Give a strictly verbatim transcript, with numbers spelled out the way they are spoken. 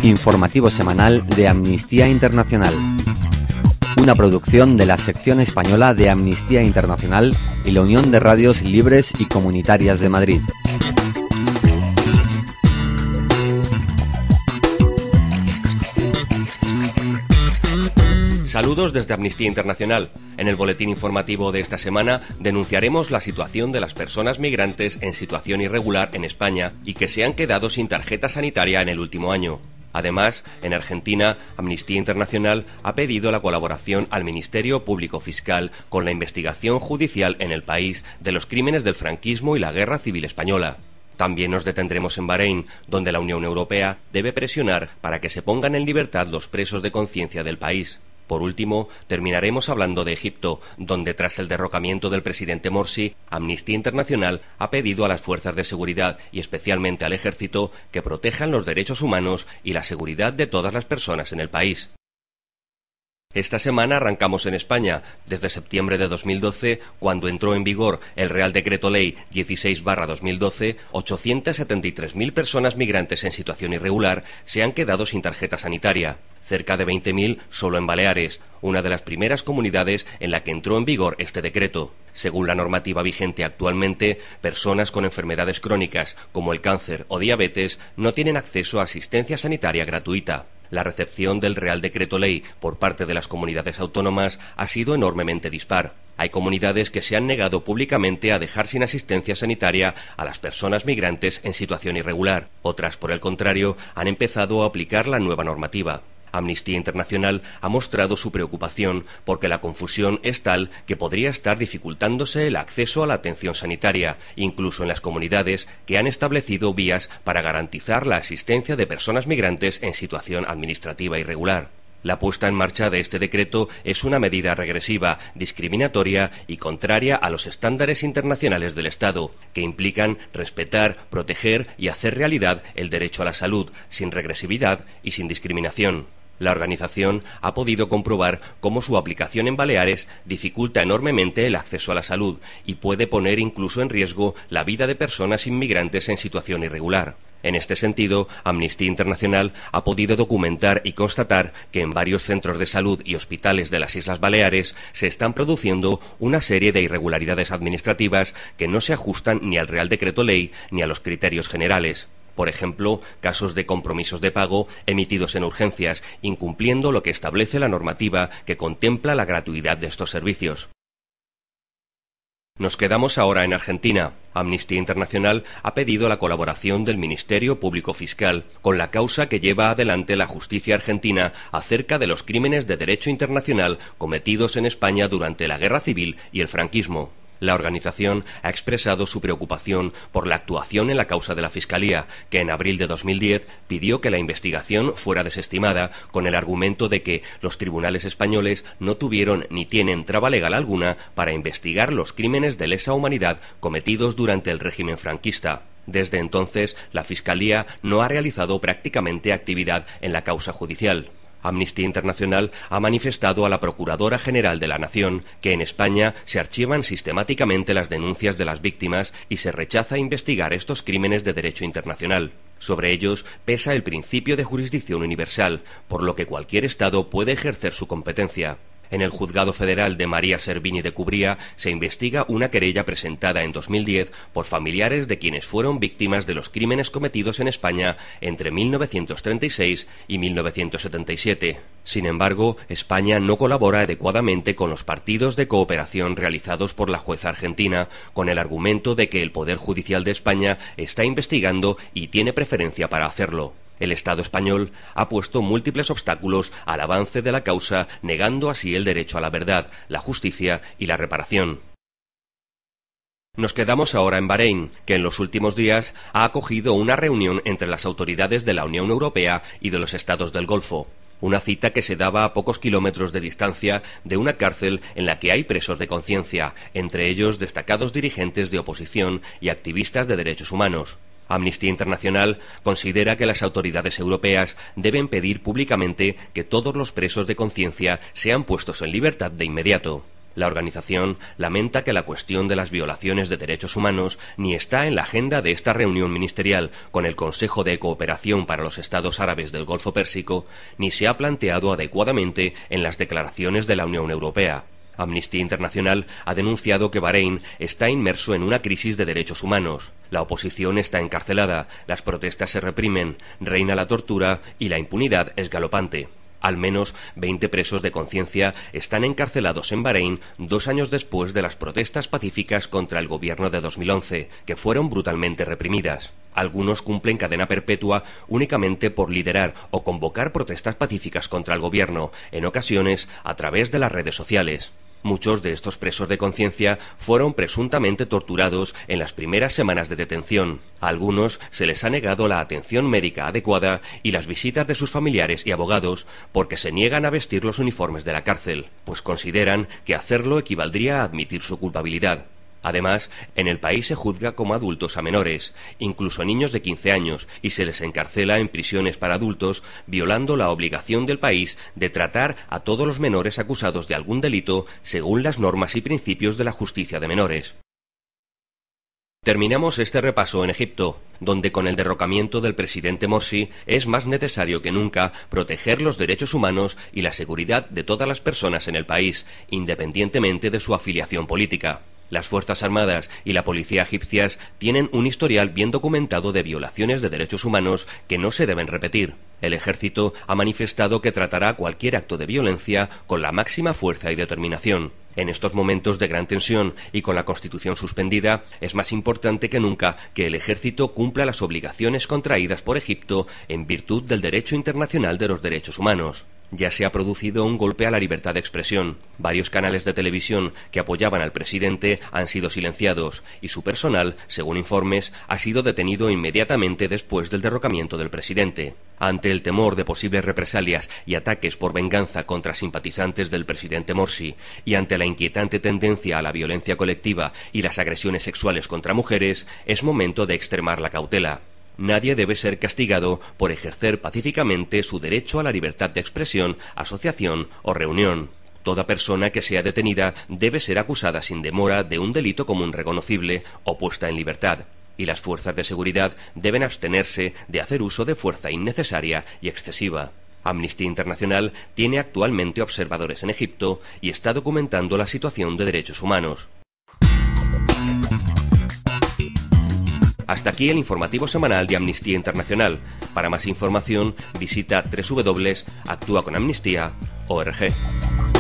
Informativo semanal de Amnistía Internacional. Una producción de la sección española de Amnistía Internacional y la Unión de Radios Libres y Comunitarias de Madrid. Saludos desde Amnistía Internacional. En el boletín informativo de esta semana denunciaremos la situación de las personas migrantes en situación irregular en España y que se han quedado sin tarjeta sanitaria en el último año. Además, en Argentina, Amnistía Internacional ha pedido la colaboración al Ministerio Público Fiscal con la investigación judicial en el país de los crímenes del franquismo y la Guerra Civil Española. También nos detendremos en Bahrein, donde la Unión Europea debe presionar para que se pongan en libertad los presos de conciencia del país. Por último, terminaremos hablando de Egipto, donde tras el derrocamiento del presidente Morsi, Amnistía Internacional ha pedido a las fuerzas de seguridad y especialmente al ejército que protejan los derechos humanos y la seguridad de todas las personas en el país. Esta semana arrancamos en España, desde septiembre de dos mil doce, cuando entró en vigor el Real Decreto Ley dieciséis barra dos mil doce, ochocientas setenta y tres mil personas migrantes en situación irregular se han quedado sin tarjeta sanitaria, cerca de veinte mil solo en Baleares, una de las primeras comunidades en la que entró en vigor este decreto. Según la normativa vigente actualmente, personas con enfermedades crónicas como el cáncer o diabetes no tienen acceso a asistencia sanitaria gratuita. La recepción del Real Decreto Ley por parte de las comunidades autónomas ha sido enormemente dispar. Hay comunidades que se han negado públicamente a dejar sin asistencia sanitaria a las personas migrantes en situación irregular. Otras, por el contrario, han empezado a aplicar la nueva normativa. Amnistía Internacional ha mostrado su preocupación porque la confusión es tal que podría estar dificultándose el acceso a la atención sanitaria, incluso en las comunidades que han establecido vías para garantizar la asistencia de personas migrantes en situación administrativa irregular. La puesta en marcha de este decreto es una medida regresiva, discriminatoria y contraria a los estándares internacionales del Estado, que implican respetar, proteger y hacer realidad el derecho a la salud, sin regresividad y sin discriminación. La organización ha podido comprobar cómo su aplicación en Baleares dificulta enormemente el acceso a la salud y puede poner incluso en riesgo la vida de personas inmigrantes en situación irregular. En este sentido, Amnistía Internacional ha podido documentar y constatar que en varios centros de salud y hospitales de las Islas Baleares se están produciendo una serie de irregularidades administrativas que no se ajustan ni al Real Decreto Ley ni a los criterios generales. Por ejemplo, casos de compromisos de pago emitidos en urgencias, incumpliendo lo que establece la normativa que contempla la gratuidad de estos servicios. Nos quedamos ahora en Argentina. Amnistía Internacional ha pedido la colaboración del Ministerio Público Fiscal con la causa que lleva adelante la justicia argentina acerca de los crímenes de derecho internacional cometidos en España durante la Guerra Civil y el franquismo. La organización ha expresado su preocupación por la actuación en la causa de la Fiscalía, que en abril de dos mil diez pidió que la investigación fuera desestimada con el argumento de que los tribunales españoles no tuvieron ni tienen traba legal alguna para investigar los crímenes de lesa humanidad cometidos durante el régimen franquista. Desde entonces, la Fiscalía no ha realizado prácticamente actividad en la causa judicial. Amnistía Internacional ha manifestado a la Procuradora General de la Nación que en España se archivan sistemáticamente las denuncias de las víctimas y se rechaza investigar estos crímenes de derecho internacional. Sobre ellos pesa el principio de jurisdicción universal, por lo que cualquier Estado puede ejercer su competencia. En el Juzgado Federal de María Servini de Cubría se investiga una querella presentada en dos mil diez por familiares de quienes fueron víctimas de los crímenes cometidos en España entre mil novecientos treinta y seis y mil novecientos setenta y siete. Sin embargo, España no colabora adecuadamente con los partidos de cooperación realizados por la jueza argentina, con el argumento de que el Poder Judicial de España está investigando y tiene preferencia para hacerlo. El Estado español ha puesto múltiples obstáculos al avance de la causa, negando así el derecho a la verdad, la justicia y la reparación. Nos quedamos ahora en Bahrein, que en los últimos días ha acogido una reunión entre las autoridades de la Unión Europea y de los Estados del Golfo. Una cita que se daba a pocos kilómetros de distancia de una cárcel en la que hay presos de conciencia, entre ellos destacados dirigentes de oposición y activistas de derechos humanos. Amnistía Internacional considera que las autoridades europeas deben pedir públicamente que todos los presos de conciencia sean puestos en libertad de inmediato. La organización lamenta que la cuestión de las violaciones de derechos humanos ni está en la agenda de esta reunión ministerial con el Consejo de Cooperación para los Estados Árabes del Golfo Pérsico, ni se ha planteado adecuadamente en las declaraciones de la Unión Europea. Amnistía Internacional ha denunciado que Bahrein está inmerso en una crisis de derechos humanos. La oposición está encarcelada, las protestas se reprimen, reina la tortura y la impunidad es galopante. Al menos veinte presos de conciencia están encarcelados en Bahrein dos años después de las protestas pacíficas contra el gobierno de dos mil once, que fueron brutalmente reprimidas. Algunos cumplen cadena perpetua únicamente por liderar o convocar protestas pacíficas contra el gobierno, en ocasiones a través de las redes sociales. Muchos de estos presos de conciencia fueron presuntamente torturados en las primeras semanas de detención. A algunos se les ha negado la atención médica adecuada y las visitas de sus familiares y abogados porque se niegan a vestir los uniformes de la cárcel, pues consideran que hacerlo equivaldría a admitir su culpabilidad. Además, en el país se juzga como adultos a menores, incluso a niños de quince años, y se les encarcela en prisiones para adultos, violando la obligación del país de tratar a todos los menores acusados de algún delito según las normas y principios de la justicia de menores. Terminamos este repaso en Egipto, donde con el derrocamiento del presidente Morsi es más necesario que nunca proteger los derechos humanos y la seguridad de todas las personas en el país, independientemente de su afiliación política. Las Fuerzas Armadas y la policía egipcias tienen un historial bien documentado de violaciones de derechos humanos que no se deben repetir. El ejército ha manifestado que tratará cualquier acto de violencia con la máxima fuerza y determinación. En estos momentos de gran tensión y con la Constitución suspendida, es más importante que nunca que el ejército cumpla las obligaciones contraídas por Egipto en virtud del derecho internacional de los derechos humanos. Ya se ha producido un golpe a la libertad de expresión. Varios canales de televisión que apoyaban al presidente han sido silenciados y su personal, según informes, ha sido detenido inmediatamente después del derrocamiento del presidente. Ante el temor de posibles represalias y ataques por venganza contra simpatizantes del presidente Morsi y ante la inquietante tendencia a la violencia colectiva y las agresiones sexuales contra mujeres, es momento de extremar la cautela. Nadie debe ser castigado por ejercer pacíficamente su derecho a la libertad de expresión, asociación o reunión. Toda persona que sea detenida debe ser acusada sin demora de un delito común reconocible o puesta en libertad, y las fuerzas de seguridad deben abstenerse de hacer uso de fuerza innecesaria y excesiva. Amnistía Internacional tiene actualmente observadores en Egipto y está documentando la situación de derechos humanos. Hasta aquí el informativo semanal de Amnistía Internacional. Para más información visita doble u doble u doble u punto actúa con amnistía punto org.